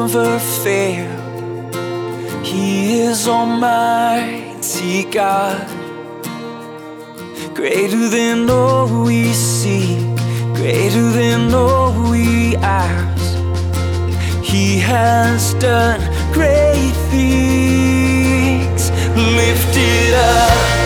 never fail. He is Almighty God, greater than all we see, greater than all we ask. He has done great things. Lift it up.